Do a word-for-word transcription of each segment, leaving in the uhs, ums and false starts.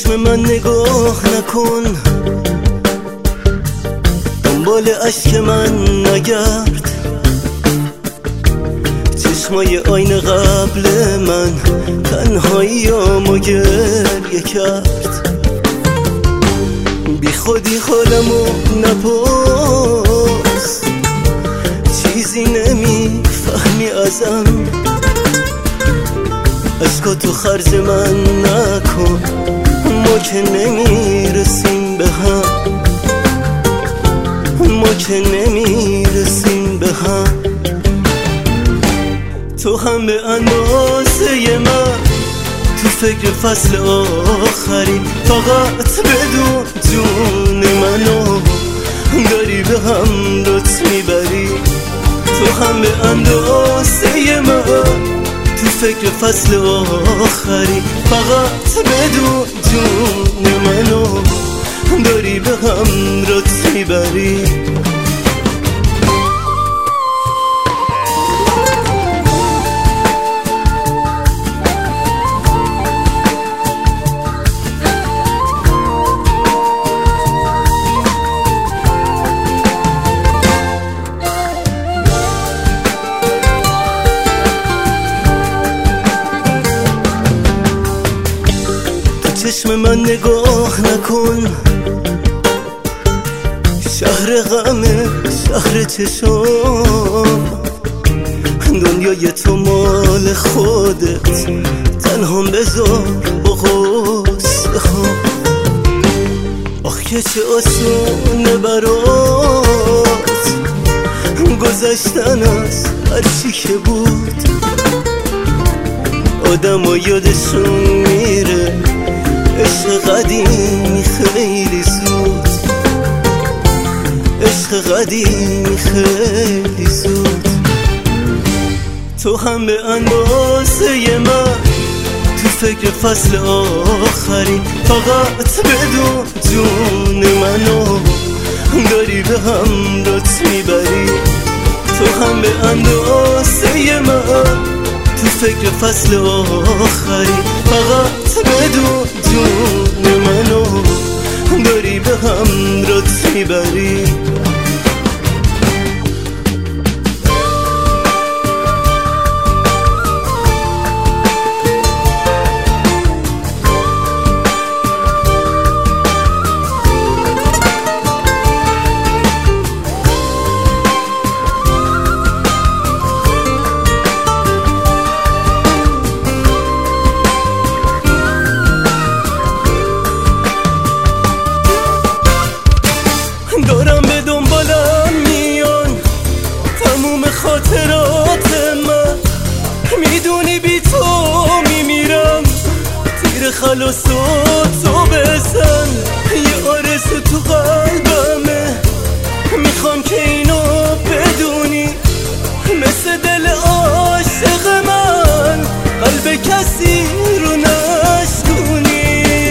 چشم من نگاه نکن، دنبال اشک من نگرد. چشمای آینه قبل من تنهاییامو گریه کرد. بی خودی حالمو نپرس، چیزی نمیفهمی ازم. اشکاتو خرج من نکن، ما که نمیرسیم به هم، ما که نمیرسیم به هم. تو هم به اندازه من تو فکر فصل آخری، فقط بدون جون منو داری به هم لطف میبری. تو هم به اندازه من تو فکر فصل آخری، فقط بدون جون منو داری به هم لطف میبری. چشم من نگاه نکن، شهر غمه شهر چشم. دنیای تو مال خودت، تنها بذار با غصه ها. آخ که چه آسونه برات گذشتن از هر چی که بود. آدم و یادشون میره عشق قدیمی خیلی زود، عشق قدیمی خیلی زود. تو هم به اندازه من تو فکر فصل آخری، فقط بدون جون منو داری به هم لطف میبری. تو هم به اندازه من تو فکر فصل آخری، فقط بدون جون منو داری به هم لطف میبری. دارم به دنبالم میان تموم خاطرات من، میدونی بی تو میمیرم. تیر خلاص تو بزن، یه آرزو تو قلبمه. میخوام که اینو بدونی، مثل دل عاشق من قلب کسی رو نشکونی.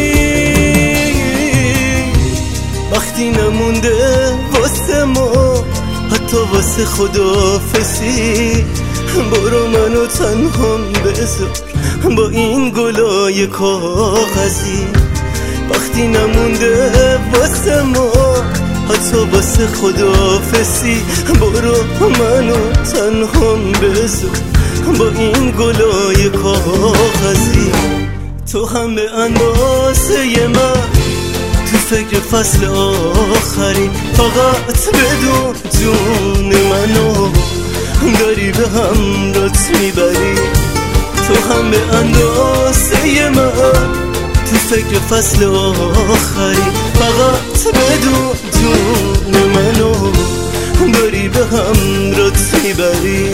وقتی نمونده واسه ما حتی واسه خداحافظی، برو منو تنهام بذار با این گلای کاغذی. وقتی نمونده واسه ما حتی واسه خداحافظی، برو منو تنهام بذار با این گلای کاغذی. تو هم به اندازه من تو فکر فصل آخری، فقط بدون جون منو داری به هم لطف میبری. تو هم به اندازه من تو فکر فصل آخری، فقط بدون جون منو داری به هم لطف میبری.